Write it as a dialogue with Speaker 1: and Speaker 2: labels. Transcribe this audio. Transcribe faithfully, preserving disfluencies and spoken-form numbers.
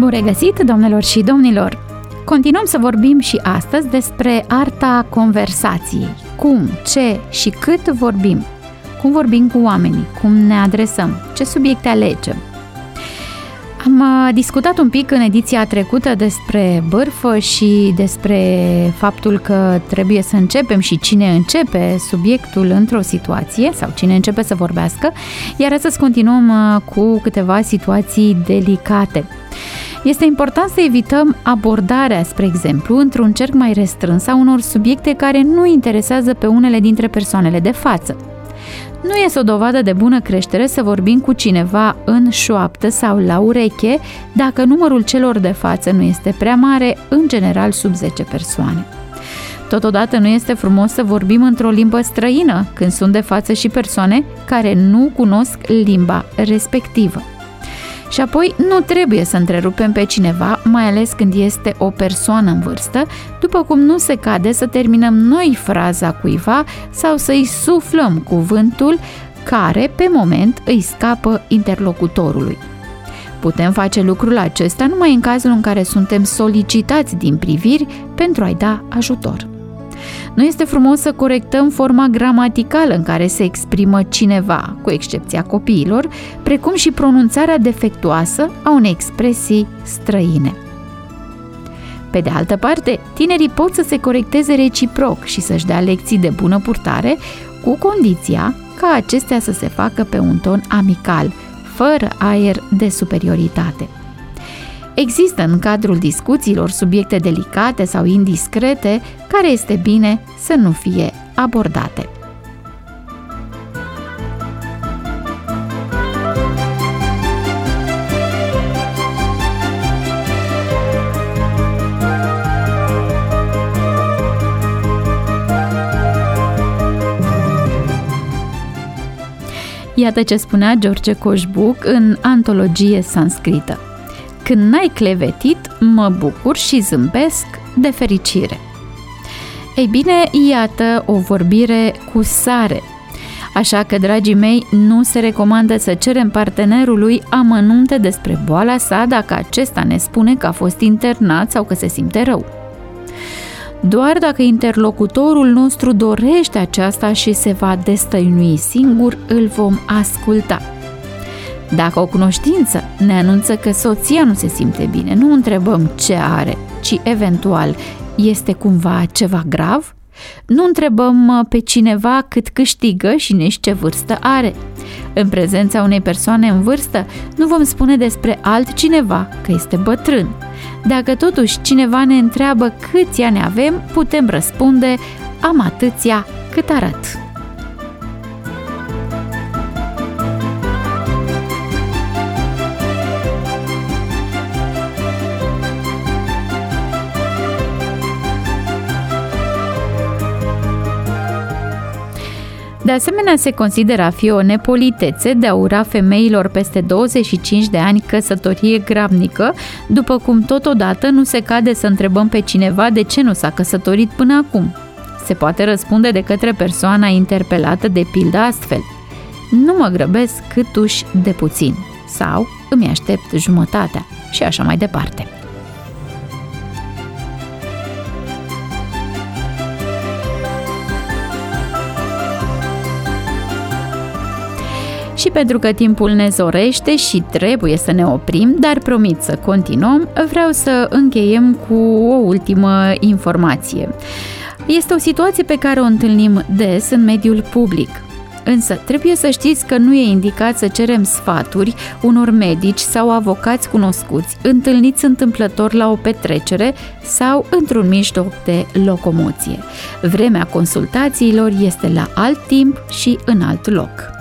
Speaker 1: Bun regăsit, doamnelor și domnilor! Continuăm să vorbim și astăzi despre arta conversației. Cum, ce și cât vorbim. Cum vorbim cu oamenii, cum ne adresăm, ce subiecte alegem. Am discutat un pic în ediția trecută despre bârfă și despre faptul că trebuie să începem și cine începe subiectul într-o situație sau cine începe să vorbească, iar astăzi continuăm cu câteva situații delicate. Este important să evităm abordarea, spre exemplu, într-un cerc mai restrâns a unor subiecte care nu interesează pe unele dintre persoanele de față. Nu este o dovadă de bună creștere să vorbim cu cineva în șoaptă sau la ureche dacă numărul celor de față nu este prea mare, în general sub zece persoane. Totodată nu este frumos să vorbim într-o limbă străină când sunt de față și persoane care nu cunosc limba respectivă. Și apoi nu trebuie să întrerupem pe cineva, mai ales când este o persoană în vârstă, după cum nu se cade să terminăm noi fraza cuiva sau să-i suflăm cuvântul care, pe moment, îi scapă interlocutorului. Putem face lucrul acesta numai în cazul în care suntem solicitați din priviri pentru a-i da ajutor. Nu este frumos să corectăm forma gramaticală în care se exprimă cineva, cu excepția copiilor, precum și pronunțarea defectuoasă a unei expresii străine. Pe de altă parte, tinerii pot să se corecteze reciproc și să-și dea lecții de bună purtare, cu condiția ca acestea să se facă pe un ton amical, fără aer de superioritate. Există în cadrul discuțiilor subiecte delicate sau indiscrete care este bine să nu fie abordate. Iată ce spunea George Coșbuc în Antologie sanscrită. Când n-ai clevetit, mă bucur și zâmbesc de fericire. Ei bine, iată o vorbire cu sare. Așa că, dragii mei, nu se recomandă să cerem partenerului amănunte despre boala sa dacă acesta ne spune că a fost internat sau că se simte rău. Doar dacă interlocutorul nostru dorește aceasta și se va destăinui singur, îl vom asculta. Dacă o cunoștință ne anunță că soția nu se simte bine, nu întrebăm ce are, ci eventual este cumva ceva grav? Nu întrebăm pe cineva cât câștigă și nici ce vârstă are. În prezența unei persoane în vârstă, nu vom spune despre altcineva că este bătrân. Dacă totuși cineva ne întreabă câți ani avem, putem răspunde: am atâția cât arăt. De asemenea, se consideră a fi o nepolitețe de a ura femeilor peste douăzeci și cinci de ani căsătorie grabnică, după cum totodată nu se cade să întrebăm pe cineva de ce nu s-a căsătorit până acum. Se poate răspunde de către persoana interpelată de pildă astfel: nu mă grăbesc câtuși de puțin sau îmi aștept jumătatea și așa mai departe. Și pentru că timpul ne zorește și trebuie să ne oprim, dar promit să continuăm, vreau să încheiem cu o ultimă informație. Este o situație pe care o întâlnim des în mediul public. Însă trebuie să știți că nu e indicat să cerem sfaturi unor medici sau avocați cunoscuți, întâlniți întâmplător la o petrecere sau într-un mijloc de locomoție. Vremea consultațiilor este la alt timp și în alt loc.